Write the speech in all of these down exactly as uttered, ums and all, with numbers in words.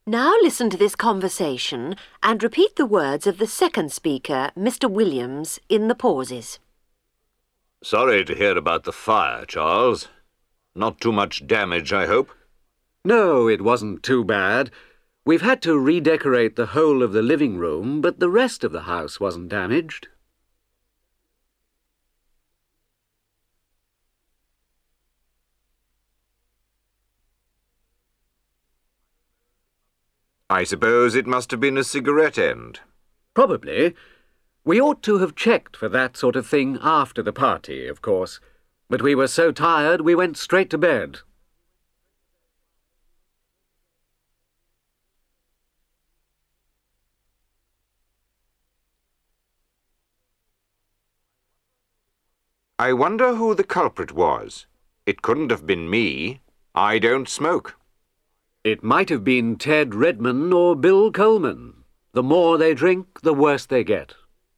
Now listen to this conversation and repeat the words of the second speaker, Mister Williams, in the pauses. Sorry to hear about the fire, Charles. Not too much damage, I hope? No, it wasn't too bad. We've had to redecorate the whole of the living room, but the rest of the house wasn't damaged. I suppose it must have been a cigarette end. Probably. We ought to have checked for that sort of thing after the party, of course. But we were so tired we went straight to bed. I wonder who the culprit was. It couldn't have been me. I don't smoke. It might have been Ted Redman or Bill Coleman. The more they drink, the worse they get.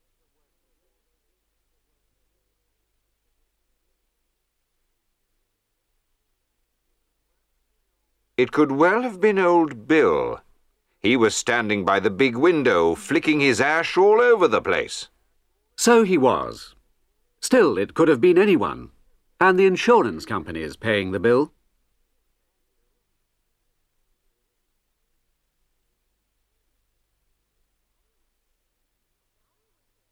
It could well have been old Bill. He was standing by the big window, flicking his ash all over the place. So he was. Still, it could have been anyone. And the insurance company is paying the bill.